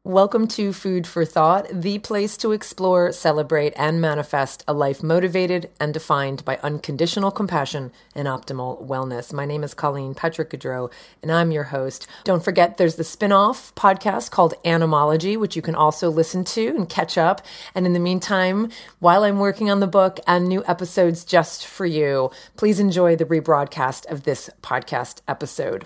Welcome to Food for Thought, the place to explore, celebrate, and manifest a life motivated and defined by unconditional compassion and optimal wellness. My name is Colleen Patrick Goudreau, and I'm your host. Don't forget, there's the spin-off podcast called Animology, which you can also listen to and catch up. And in the meantime, while I'm working on the book and new episodes just for you, please enjoy the rebroadcast of this podcast episode.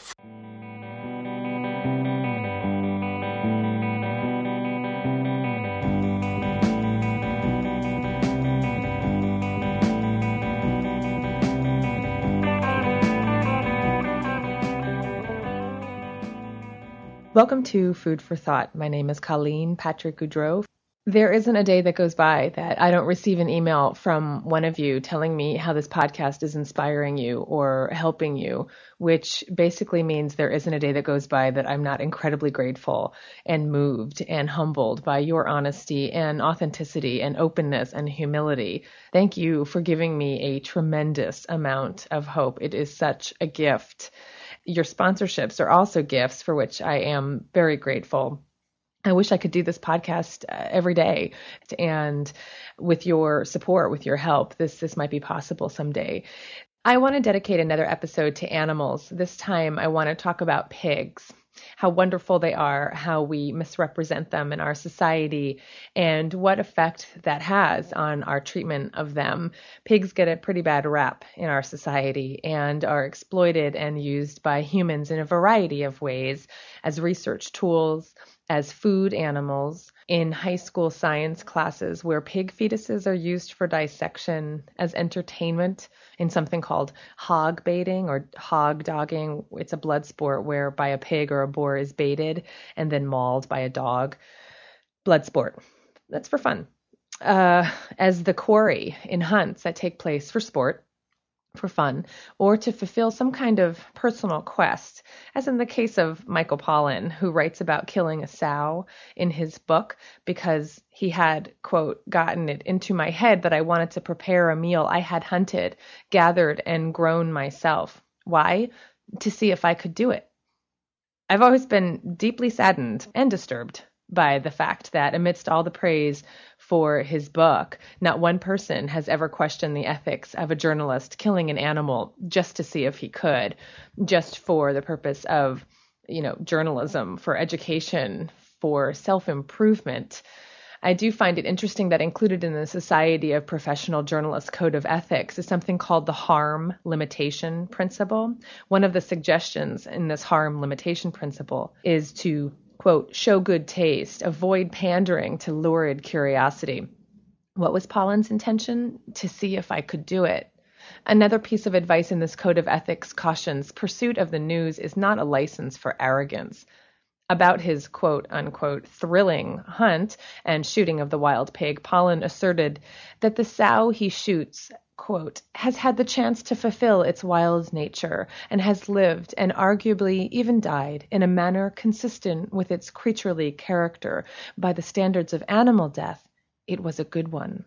Welcome to Food for Thought. My name is Colleen Patrick Goudreau. There isn't a day that goes by that I don't receive an email from one of you telling me how this podcast is inspiring you or helping you, which basically means there isn't a day that goes by that I'm not incredibly grateful and moved and humbled by your honesty and authenticity and openness and humility. Thank you for giving me a tremendous amount of hope. It is such a gift. Your sponsorships are also gifts for which I am very grateful. I wish I could do this podcast every day. And with your support, with your help, this might be possible someday. I want to dedicate another episode to animals. This time I want to talk about pigs, how wonderful they are, how we misrepresent them in our society, and what effect that has on our treatment of them. Pigs get a pretty bad rap in our society and are exploited and used by humans in a variety of ways as research tools, as food animals, in high school science classes where pig fetuses are used for dissection, as entertainment in something called hog baiting or hog dogging. It's a blood sport whereby a pig or a boar is baited and then mauled by a dog. Blood sport. That's for fun. As the quarry in hunts that take place for sport, for fun, or to fulfill some kind of personal quest, as in the case of Michael Pollan, who writes about killing a sow in his book because he had, quote, gotten it into my head that I wanted to prepare a meal I had hunted, gathered, and grown myself. Why? To see if I could do it. I've always been deeply saddened and disturbed by the fact that amidst all the praise for his book, not one person has ever questioned the ethics of a journalist killing an animal just to see if he could, just for the purpose of, journalism, for education, for self-improvement. I do find it interesting that included in the Society of Professional Journalists Code of Ethics is something called the harm limitation principle. One of the suggestions in this harm limitation principle is to, quote, show good taste, avoid pandering to lurid curiosity. What was Pollan's intention? To see if I could do it. Another piece of advice in this code of ethics cautions pursuit of the news is not a license for arrogance. About his quote unquote thrilling hunt and shooting of the wild pig, Pollan asserted that the sow he shoots, quote, has had the chance to fulfill its wild nature and has lived and arguably even died in a manner consistent with its creaturely character. By the standards of animal death, it was a good one.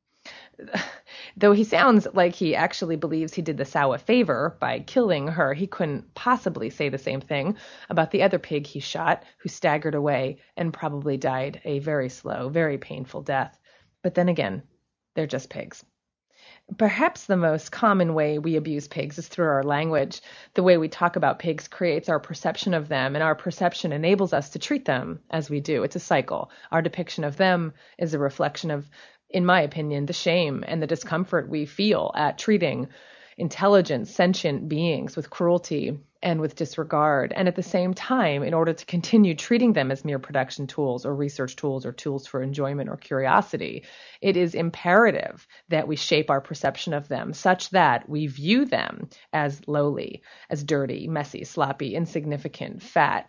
Though he sounds like he actually believes he did the sow a favor by killing her, he couldn't possibly say the same thing about the other pig he shot, who staggered away and probably died a very slow, very painful death. But then again, they're just pigs. Perhaps the most common way we abuse pigs is through our language. The way we talk about pigs creates our perception of them, and our perception enables us to treat them as we do. It's a cycle. Our depiction of them is a reflection of, in my opinion, the shame and the discomfort we feel at treating intelligent, sentient beings with cruelty and with disregard. And at the same time, in order to continue treating them as mere production tools or research tools or tools for enjoyment or curiosity, it is imperative that we shape our perception of them such that we view them as lowly, as dirty, messy, sloppy, insignificant, fat,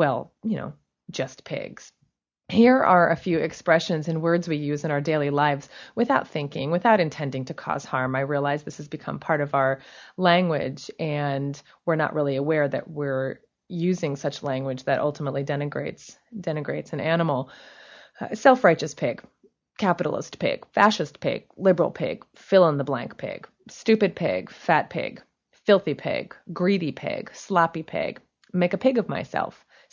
just pigs. Here are a few expressions and words we use in our daily lives without thinking, without intending to cause harm. I realize this has become part of our language, and we're not really aware that we're using such language that ultimately denigrates an animal. Self-righteous pig, capitalist pig, fascist pig, liberal pig, fill in the blank pig, stupid pig, fat pig, filthy pig, greedy pig, sloppy pig, make a pig of myself,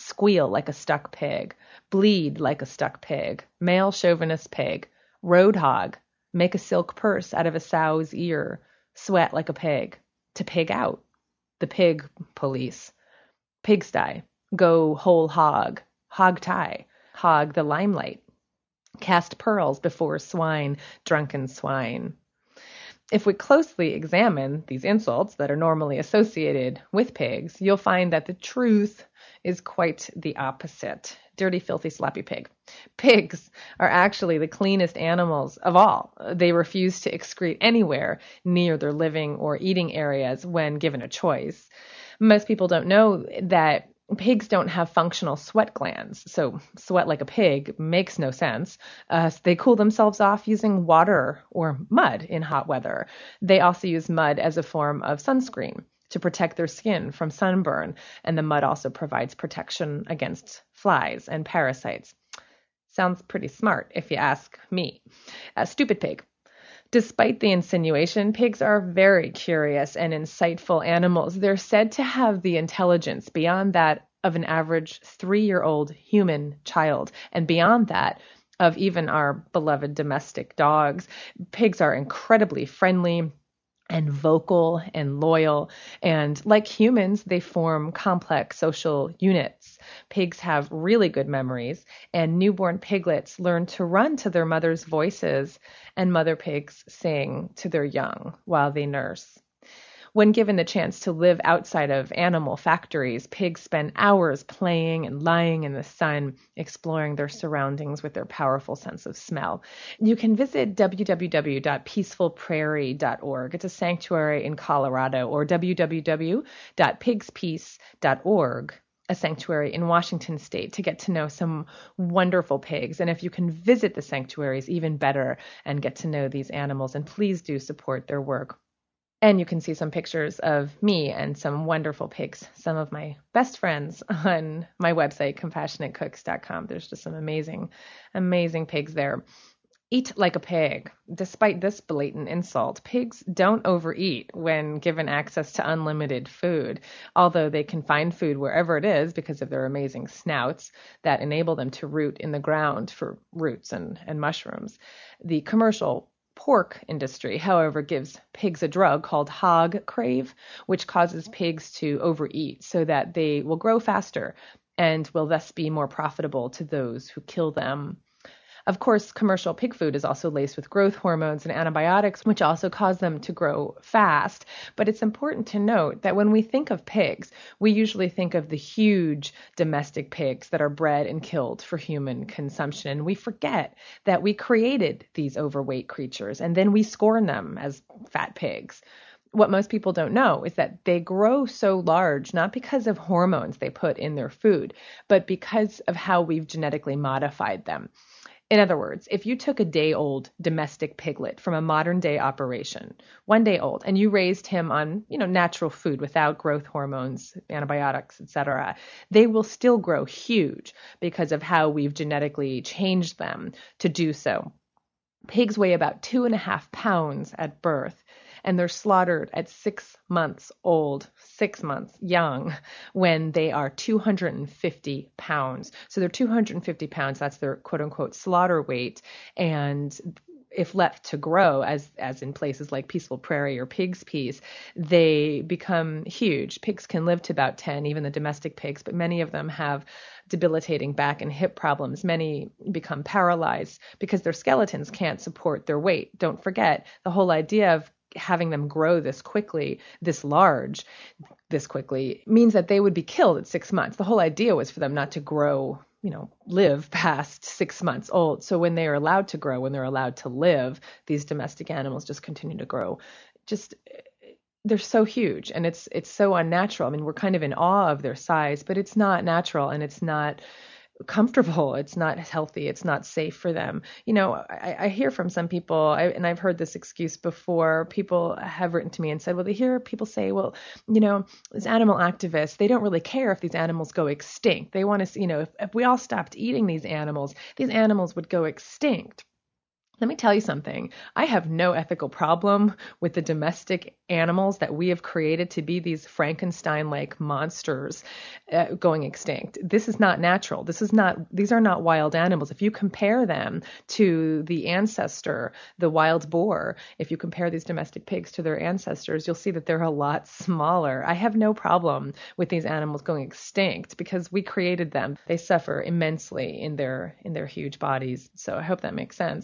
squeal like a stuck pig, bleed like a stuck pig, male chauvinist pig, road hog, make a silk purse out of a sow's ear, sweat like a pig, to pig out, the pig police, pigsty, go whole hog, hog tie, hog the limelight, cast pearls before swine, drunken swine. If we closely examine these insults that are normally associated with pigs, you'll find that the truth is quite the opposite. Dirty, filthy, sloppy pig. Pigs are actually the cleanest animals of all. They refuse to excrete anywhere near their living or eating areas when given a choice. Most people don't know that pigs don't have functional sweat glands, so sweat like a pig makes no sense. They cool themselves off using water or mud in hot weather. They also use mud as a form of sunscreen to protect their skin from sunburn, and the mud also provides protection against flies and parasites. Sounds pretty smart if you ask me. A stupid pig. Despite the insinuation, pigs are very curious and insightful animals. They're said to have the intelligence beyond that of an average 3-year-old human child, and beyond that of even our beloved domestic dogs. Pigs are incredibly friendly and vocal and loyal, and like humans, they form complex social units. Pigs have really good memories, and newborn piglets learn to run to their mother's voices, and mother pigs sing to their young while they nurse. When given the chance to live outside of animal factories, pigs spend hours playing and lying in the sun, exploring their surroundings with their powerful sense of smell. You can visit www.peacefulprairie.org. It's a sanctuary in Colorado, or www.pigspeace.org, a sanctuary in Washington State, to get to know some wonderful pigs. And if you can visit the sanctuaries, even better, and get to know these animals. And please do support their work. And you can see some pictures of me and some wonderful pigs, some of my best friends, on my website, compassionatecooks.com. There's just some amazing, amazing pigs there. Eat like a pig. Despite this blatant insult, pigs don't overeat when given access to unlimited food, although they can find food wherever it is because of their amazing snouts that enable them to root in the ground for roots and mushrooms. The commercial pork industry, however, gives pigs a drug called hog crave, which causes pigs to overeat so that they will grow faster and will thus be more profitable to those who kill them. Of course, commercial pig food is also laced with growth hormones and antibiotics, which also cause them to grow fast. But it's important to note that when we think of pigs, we usually think of the huge domestic pigs that are bred and killed for human consumption. And we forget that we created these overweight creatures, and then we scorn them as fat pigs. What most people don't know is that they grow so large not because of hormones they put in their food, but because of how we've genetically modified them. In other words, if you took a day-old domestic piglet from a modern-day operation, 1 day old, and you raised him on, natural food without growth hormones, antibiotics, etc., they will still grow huge because of how we've genetically changed them to do so. Pigs weigh about 2.5 pounds at birth, and they're slaughtered at 6 months old, 6 months young, when they are 250 pounds. So they're 250 pounds, that's their quote-unquote slaughter weight, and if left to grow, as in places like Peaceful Prairie or Pig's Peace, they become huge. Pigs can live to about 10, even the domestic pigs, but many of them have debilitating back and hip problems. Many become paralyzed because their skeletons can't support their weight. Don't forget, the whole idea of having them grow this quickly, this large, this quickly, means that they would be killed at 6 months. The whole idea was for them not to grow, live past 6 months old. So when they are allowed to grow, when they're allowed to live, these domestic animals just continue to grow. They're so huge, and it's so unnatural. I mean, we're kind of in awe of their size, but it's not natural, and it's not comfortable. It's not healthy. It's not safe for them. I hear from some people, and I've heard this excuse before. People have written to me and said, well, they hear people say, well, as animal activists, they don't really care if these animals go extinct. They want to see, if we all stopped eating these animals would go extinct. Let me tell you something. I have no ethical problem with the domestic animals that we have created to be these Frankenstein-like monsters going extinct. This is not natural. These are not wild animals. If you compare them to the ancestor, the wild boar, if you compare these domestic pigs to their ancestors, you'll see that they're a lot smaller. I have no problem with these animals going extinct because we created them. They suffer immensely in their huge bodies. So I hope that makes sense.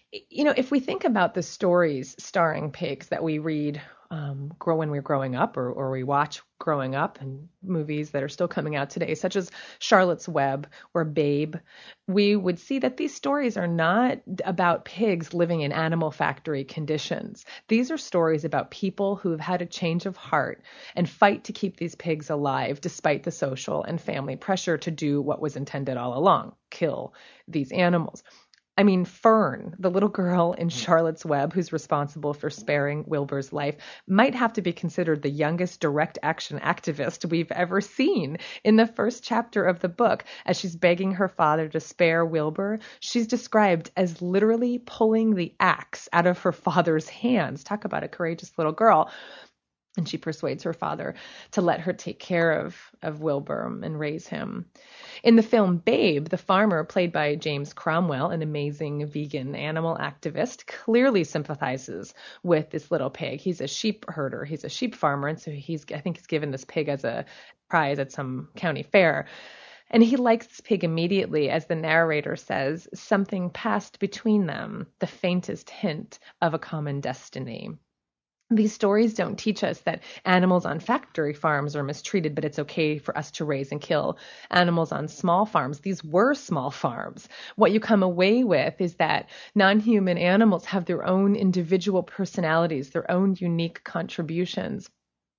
If we think about the stories starring pigs that we read when we're growing up or we watch growing up, and movies that are still coming out today, such as Charlotte's Web or Babe, we would see that these stories are not about pigs living in animal factory conditions. These are stories about people who have had a change of heart and fight to keep these pigs alive despite the social and family pressure to do what was intended all along, kill these animals. I mean, Fern, the little girl in Charlotte's Web who's responsible for sparing Wilbur's life, might have to be considered the youngest direct action activist we've ever seen. In the first chapter of the book, as she's begging her father to spare Wilbur, she's described as literally pulling the axe out of her father's hands. Talk about a courageous little girl. And she persuades her father to let her take care of Wilbur and raise him. In the film Babe, the farmer, played by James Cromwell, an amazing vegan animal activist, clearly sympathizes with this little pig. He's a sheep herder. He's a sheep farmer. And so I think he's given this pig as a prize at some county fair. And he likes this pig immediately, as the narrator says, something passed between them, the faintest hint of a common destiny. These stories don't teach us that animals on factory farms are mistreated, but it's okay for us to raise and kill animals on small farms. These were small farms. What you come away with is that non-human animals have their own individual personalities, their own unique contributions.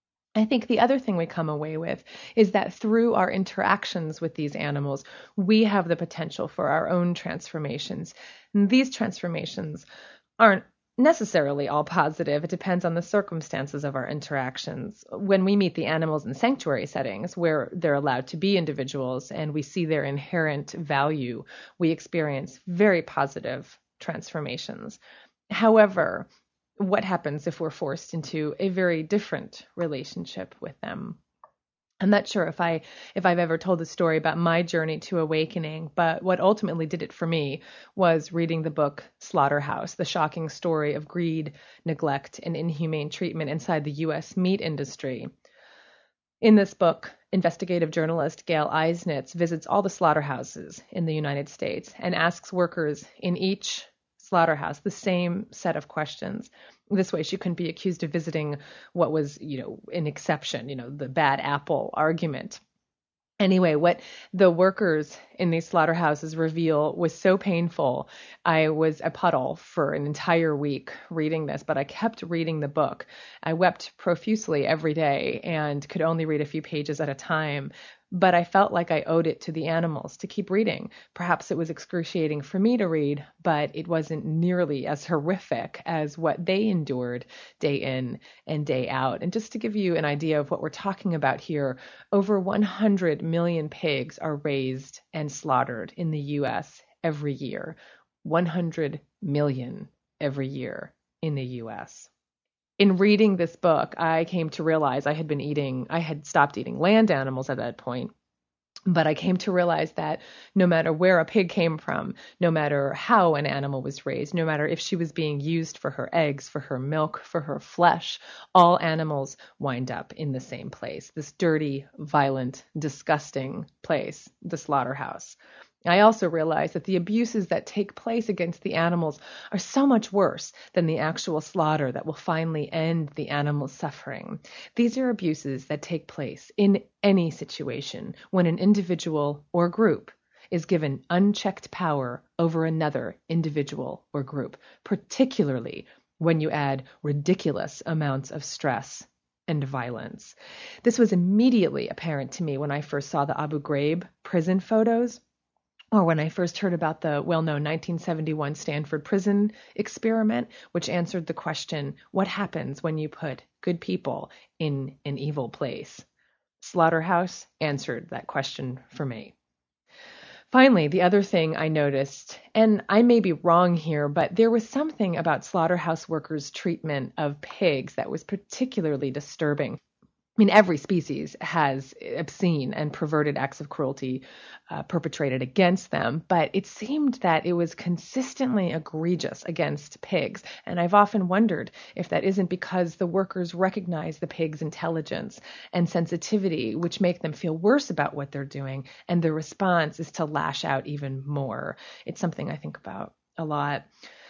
I think the other thing we come away with is that through our interactions with these animals, we have the potential for our own transformations. And these transformations aren't necessarily all positive. It depends on the circumstances of our interactions. When we meet the animals in sanctuary settings where they're allowed to be individuals and we see their inherent value, we experience very positive transformations. However, what happens if we're forced into a very different relationship with them? I'm not sure if I've ever told the story about my journey to awakening, but what ultimately did it for me was reading the book Slaughterhouse, the shocking story of greed, neglect, and inhumane treatment inside the U.S. meat industry. In this book, investigative journalist Gail Eisnitz visits all the slaughterhouses in the United States and asks workers in each slaughterhouse the same set of questions. This way she couldn't be accused of visiting what was, an exception, the bad apple argument. Anyway, what the workers in these slaughterhouses reveal was so painful. I was a puddle for an entire week reading this, but I kept reading the book. I wept profusely every day and could only read a few pages at a time. But I felt like I owed it to the animals to keep reading. Perhaps it was excruciating for me to read, but it wasn't nearly as horrific as what they endured day in and day out. And just to give you an idea of what we're talking about here, over 100 million pigs are raised and slaughtered in the U.S. every year. 100 million every year in the U.S. In reading this book, I came to realize I had stopped eating land animals at that point, but I came to realize that no matter where a pig came from, no matter how an animal was raised, no matter if she was being used for her eggs, for her milk, for her flesh, all animals wind up in the same place, this dirty, violent, disgusting place, the slaughterhouse. I also realized that the abuses that take place against the animals are so much worse than the actual slaughter that will finally end the animal's suffering. These are abuses that take place in any situation when an individual or group is given unchecked power over another individual or group, particularly when you add ridiculous amounts of stress and violence. This was immediately apparent to me when I first saw the Abu Ghraib prison photos, or when I first heard about the well-known 1971 Stanford prison experiment, which answered the question, what happens when you put good people in an evil place? Slaughterhouse answered that question for me. Finally, the other thing I noticed, and I may be wrong here, but there was something about slaughterhouse workers' treatment of pigs that was particularly disturbing. I mean, every species has obscene and perverted acts of cruelty perpetrated against them, but it seemed that it was consistently egregious against pigs. And I've often wondered if that isn't because the workers recognize the pigs' intelligence and sensitivity, which make them feel worse about what they're doing, and the response is to lash out even more. It's something I think about a lot.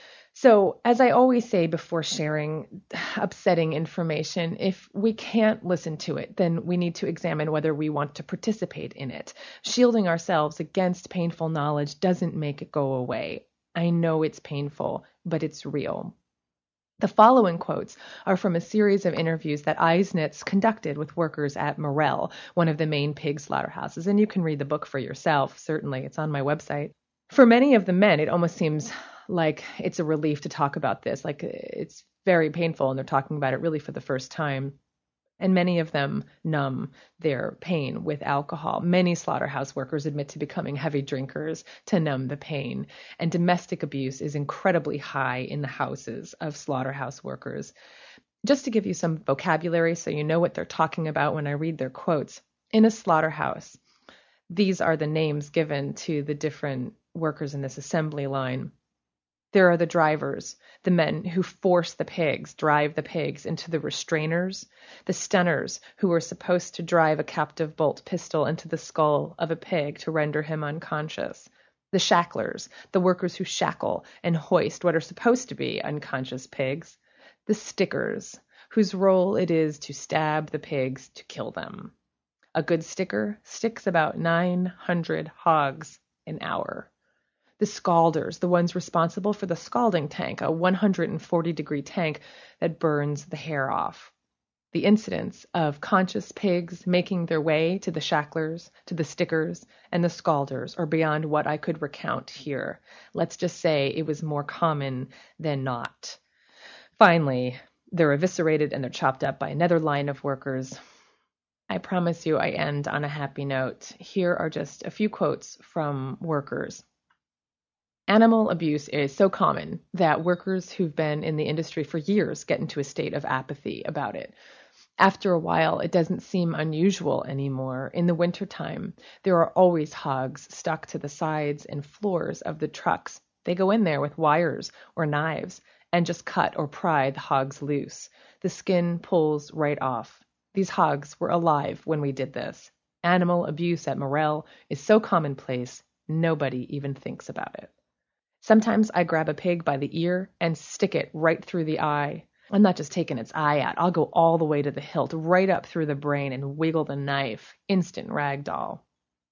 So, as I always say before sharing upsetting information, if we can't listen to it, then we need to examine whether we want to participate in it. Shielding ourselves against painful knowledge doesn't make it go away. I know it's painful, but it's real. The following quotes are from a series of interviews that Eisnitz conducted with workers at Morel, one of the main pig slaughterhouses, and you can read the book for yourself. Certainly, it's on my website. For many of the men, it almost seems like it's a relief to talk about this. Like it's very painful and they're talking about it really for the first time. And many of them numb their pain with alcohol. Many slaughterhouse workers admit to becoming heavy drinkers to numb the pain. And domestic abuse is incredibly high in the houses of slaughterhouse workers. Just to give you some vocabulary so you know what they're talking about when I read their quotes. In a slaughterhouse, these are the names given to the different workers in this assembly line. There are the drivers, the men who force the pigs, drive the pigs into the restrainers, the stunners who are supposed to drive a captive bolt pistol into the skull of a pig to render him unconscious, the shacklers, the workers who shackle and hoist what are supposed to be unconscious pigs, the stickers, whose role it is to stab the pigs to kill them. A good sticker sticks about 900 hogs an hour. The scalders, the ones responsible for the scalding tank, a 140-degree tank that burns the hair off. The incidents of conscious pigs making their way to the shacklers, to the stickers, and the scalders are beyond what I could recount here. Let's just say it was more common than not. Finally, they're eviscerated and they're chopped up by another line of workers. I promise you I end on a happy note. Here are just a few quotes from workers. Animal abuse is so common that workers who've been in the industry for years get into a state of apathy about it. After a while, it doesn't seem unusual anymore. In the wintertime, there are always hogs stuck to the sides and floors of the trucks. They go in there with wires or knives and just cut or pry the hogs loose. The skin pulls right off. These hogs were alive when we did this. Animal abuse at Morel is so commonplace, nobody even thinks about it. Sometimes I grab a pig by the ear and stick it right through the eye. I'm not just taking its eye out. I'll go all the way to the hilt, right up through the brain and wiggle the knife. Instant ragdoll.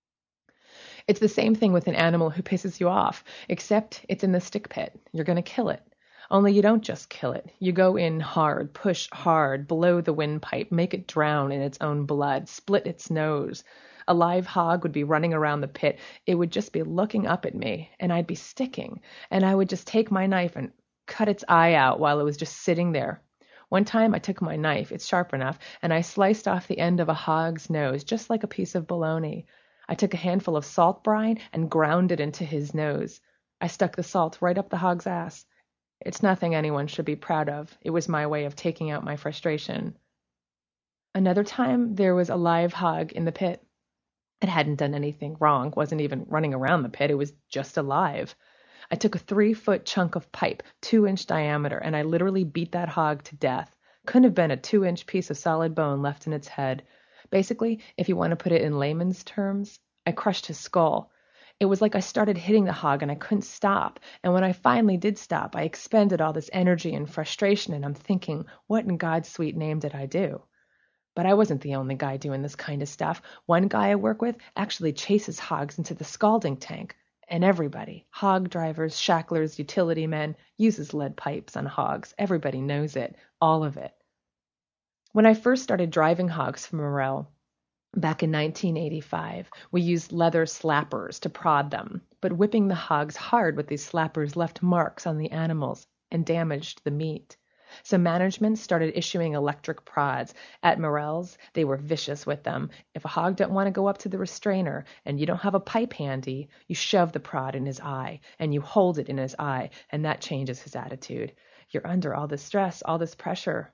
It's the same thing with an animal who pisses you off, except it's in the stick pit. You're going to kill it. Only you don't just kill it. You go in hard, push hard, blow the windpipe, make it drown in its own blood, split its nose. A live hog would be running around the pit. It would just be looking up at me, and I'd be sticking, and I would just take my knife and cut its eye out while it was just sitting there. One time I took my knife, it's sharp enough, and I sliced off the end of a hog's nose, just like a piece of bologna. I took a handful of salt brine and ground it into his nose. I stuck the salt right up the hog's ass. It's nothing anyone should be proud of. It was my way of taking out my frustration. Another time, there was a live hog in the pit. It hadn't done anything wrong, wasn't even running around the pit, it was just alive. I took a 3-foot chunk of pipe, 2-inch diameter, and I literally beat that hog to death. Couldn't have been a 2-inch piece of solid bone left in its head. Basically, if you want to put it in layman's terms, I crushed his skull. It was like I started hitting the hog and I couldn't stop. And when I finally did stop, I expended all this energy and frustration, and I'm thinking, what in God's sweet name did I do? But I wasn't the only guy doing this kind of stuff. One guy I work with actually chases hogs into the scalding tank. And everybody, hog drivers, shacklers, utility men, uses lead pipes on hogs. Everybody knows it, all of it. When I first started driving hogs from Morel, back in 1985, we used leather slappers to prod them. But whipping the hogs hard with these slappers left marks on the animals and damaged the meat. So management started issuing electric prods. At Morel's, they were vicious with them. If a hog don't want to go up to the restrainer and you don't have a pipe handy, you shove the prod in his eye and you hold it in his eye, and that changes his attitude. You're under all this stress, all this pressure.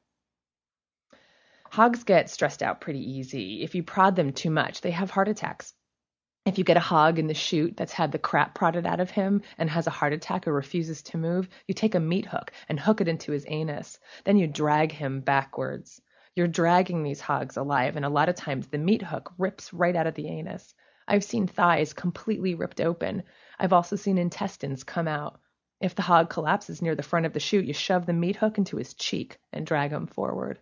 Hogs get stressed out pretty easy. If you prod them too much, they have heart attacks. If you get a hog in the chute that's had the crap prodded out of him and has a heart attack or refuses to move, you take a meat hook and hook it into his anus. Then you drag him backwards. You're dragging these hogs alive, and a lot of times the meat hook rips right out of the anus. I've seen thighs completely ripped open. I've also seen intestines come out. If the hog collapses near the front of the chute, you shove the meat hook into his cheek and drag him forward.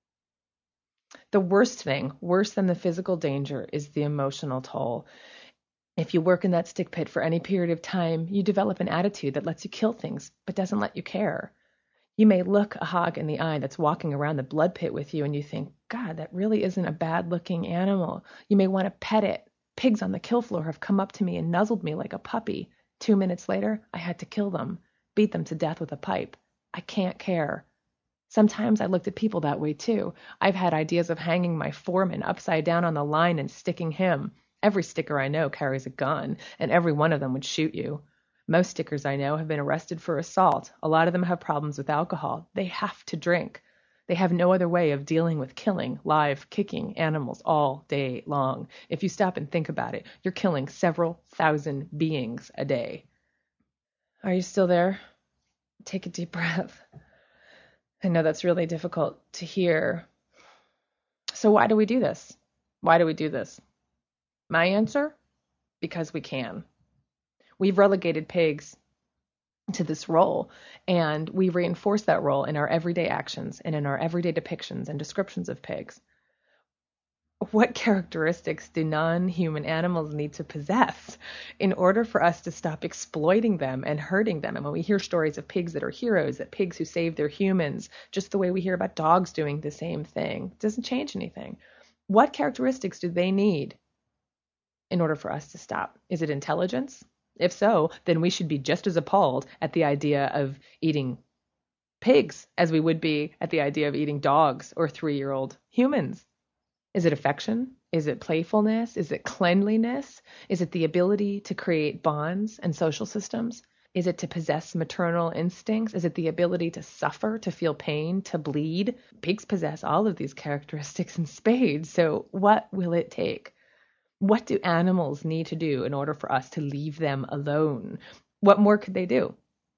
The worst thing, worse than the physical danger, is the emotional toll. If you work in that stick pit for any period of time, you develop an attitude that lets you kill things, but doesn't let you care. You may look a hog in the eye that's walking around the blood pit with you and you think, God, that really isn't a bad-looking animal. You may want to pet it. Pigs on the kill floor have come up to me and nuzzled me like a puppy. 2 minutes later, I had to kill them, beat them to death with a pipe. I can't care. Sometimes I looked at people that way too. I've had ideas of hanging my foreman upside down on the line and sticking him. Every sticker I know carries a gun, and every one of them would shoot you. Most stickers I know have been arrested for assault. A lot of them have problems with alcohol. They have to drink. They have no other way of dealing with killing, live, kicking animals all day long. If you stop and think about it, you're killing several thousand beings a day. Are you still there? Take a deep breath. I know that's really difficult to hear. So why do we do this? Why do we do this? My answer? Because we can. We've relegated pigs to this role, and we reinforce that role in our everyday actions and in our everyday depictions and descriptions of pigs. What characteristics do non-human animals need to possess in order for us to stop exploiting them and hurting them? And when we hear stories of pigs that are heroes, that pigs who save their humans, just the way we hear about dogs doing the same thing, it doesn't change anything. What characteristics do they need in order for us to stop? Is it intelligence? If so, then we should be just as appalled at the idea of eating pigs as we would be at the idea of eating dogs or 3-year-old humans. Is it affection? Is it playfulness? Is it cleanliness? Is it the ability to create bonds and social systems? Is it to possess maternal instincts? Is it the ability to suffer, to feel pain, to bleed? Pigs possess all of these characteristics in spades. So what will it take? What do animals need to do in order for us to leave them alone? What more could they do?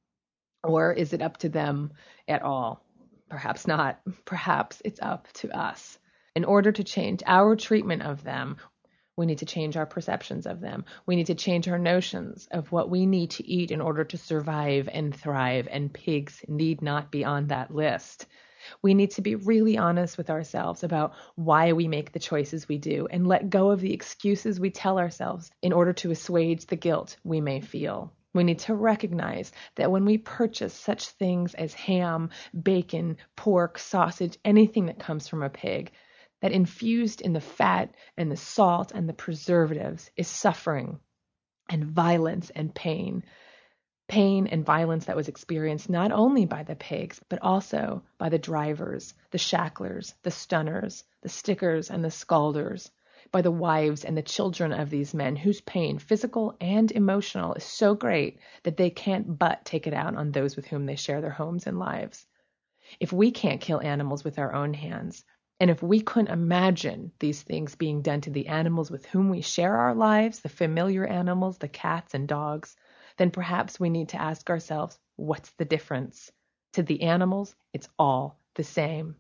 Or is it up to them at all? Perhaps not. Perhaps it's up to us. In order to change our treatment of them, we need to change our perceptions of them. We need to change our notions of what we need to eat in order to survive and thrive, and pigs need not be on that list. We need to be really honest with ourselves about why we make the choices we do and let go of the excuses we tell ourselves in order to assuage the guilt we may feel. We need to recognize that when we purchase such things as ham, bacon, pork, sausage, anything that comes from a pig, that infused in the fat and the salt and the preservatives is suffering and violence and pain. Pain and violence that was experienced not only by the pigs, but also by the drivers, the shacklers, the stunners, the stickers and the scalders, by the wives and the children of these men whose pain, physical and emotional, is so great that they can't but take it out on those with whom they share their homes and lives. If we can't kill animals with our own hands, and if we couldn't imagine these things being done to the animals with whom we share our lives, the familiar animals, the cats and dogs, then perhaps we need to ask ourselves, what's the difference? To the animals, it's all the same.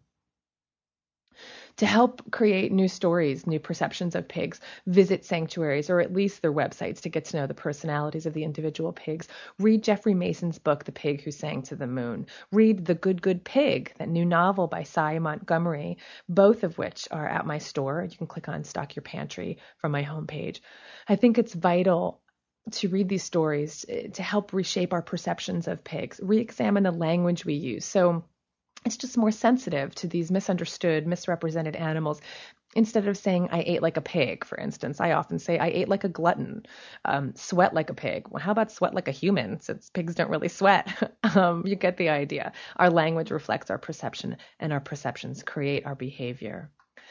To help create new stories, new perceptions of pigs, visit sanctuaries or at least their websites to get to know the personalities of the individual pigs. Read Jeffrey Mason's book, The Pig Who Sang to the Moon. Read The Good, Good Pig, that new novel by Cy Montgomery, both of which are at my store. You can click on Stock Your Pantry from my homepage. I think it's vital to read these stories to help reshape our perceptions of pigs, re-examine the language we use. So it's just more sensitive to these misunderstood, misrepresented animals. Instead of saying, I ate like a pig, for instance, I often say, I ate like a glutton, sweat like a pig. Well, how about sweat like a human, since pigs don't really sweat? You get the idea. Our language reflects our perception, and our perceptions create our behavior.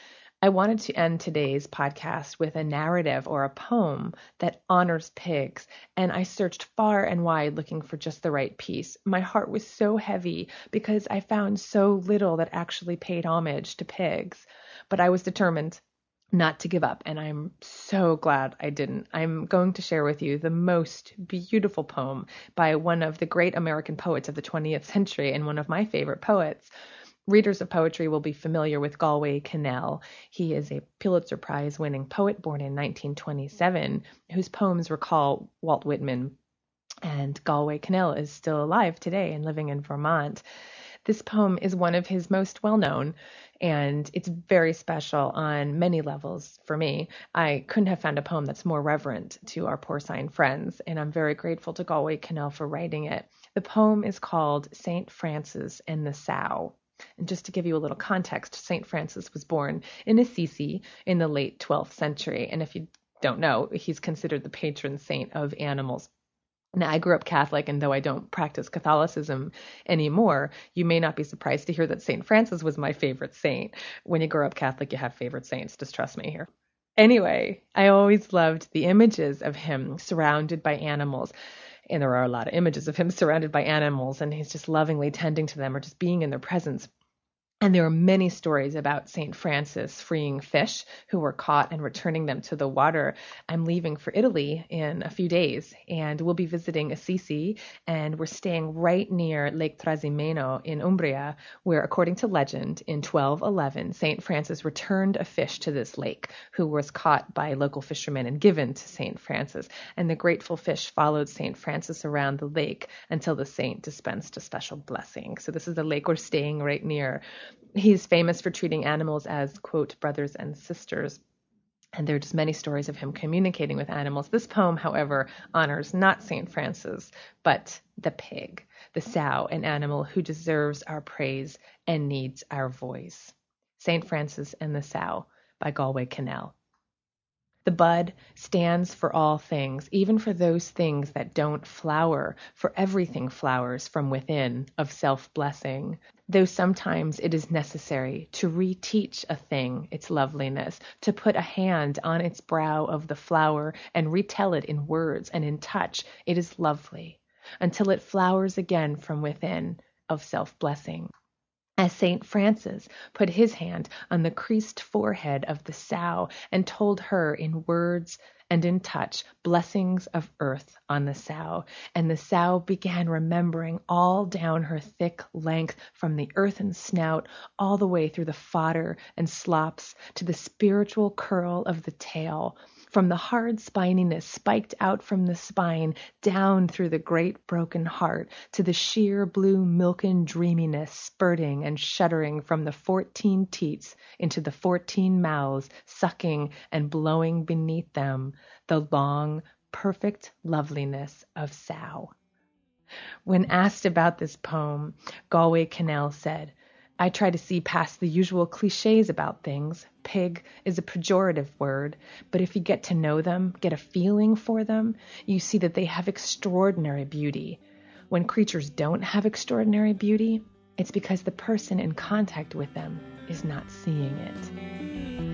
I wanted to end today's podcast with a narrative or a poem that honors pigs, and I searched far and wide looking for just the right piece. My heart was so heavy because I found so little that actually paid homage to pigs, but I was determined not to give up, and I'm so glad I didn't. I'm going to share with you the most beautiful poem by one of the great American poets of the 20th century and one of my favorite poets. Readers of poetry will be familiar with Galway Kinnell. He is a Pulitzer Prize-winning poet born in 1927, whose poems recall Walt Whitman. And Galway Kinnell is still alive today and living in Vermont. This poem is one of his most well-known, and it's very special on many levels for me. I couldn't have found a poem that's more reverent to our porcine friends, and I'm very grateful to Galway Kinnell for writing it. The poem is called St. Francis and the Sow. And just to give you a little context, St. Francis was born in Assisi in the late 12th century. And if you don't know, he's considered the patron saint of animals. Now, I grew up Catholic, and though I don't practice Catholicism anymore, you may not be surprised to hear that St. Francis was my favorite saint. When you grow up Catholic, you have favorite saints. Just trust me here. Anyway, I always loved the images of him surrounded by animals. And there are a lot of images of him surrounded by animals, and he's just lovingly tending to them or just being in their presence. And there are many stories about St. Francis freeing fish who were caught and returning them to the water. I'm leaving for Italy in a few days, and we'll be visiting Assisi, and we're staying right near Lake Trasimeno in Umbria, where, according to legend, in 1211, St. Francis returned a fish to this lake who was caught by local fishermen and given to St. Francis. And the grateful fish followed St. Francis around the lake until the saint dispensed a special blessing. So this is the lake we're staying right near. He's famous for treating animals as, quote, brothers and sisters. And there are just many stories of him communicating with animals. This poem, however, honors not St. Francis, but the pig, the sow, an animal who deserves our praise and needs our voice. St. Francis and the Sow by Galway Kinnell. The bud stands for all things, even for those things that don't flower, for everything flowers from within of self-blessing. Though sometimes it is necessary to reteach a thing its loveliness, to put a hand on its brow of the flower and retell it in words and in touch, it is lovely, until it flowers again from within of self-blessing. As St. Francis put his hand on the creased forehead of the sow and told her in words and in touch blessings of earth on the sow, and the sow began remembering all down her thick length from the earthen snout all the way through the fodder and slops to the spiritual curl of the tail, from the hard spininess spiked out from the spine down through the great broken heart to the sheer blue milken dreaminess spurting and shuddering from the 14 teats into the 14 mouths sucking and blowing beneath them the long, perfect loveliness of sow. When asked about this poem, Galway Kinnell said, I try to see past the usual cliches about things. Pig is a pejorative word, but if you get to know them, get a feeling for them, you see that they have extraordinary beauty. When creatures don't have extraordinary beauty, it's because the person in contact with them is not seeing it.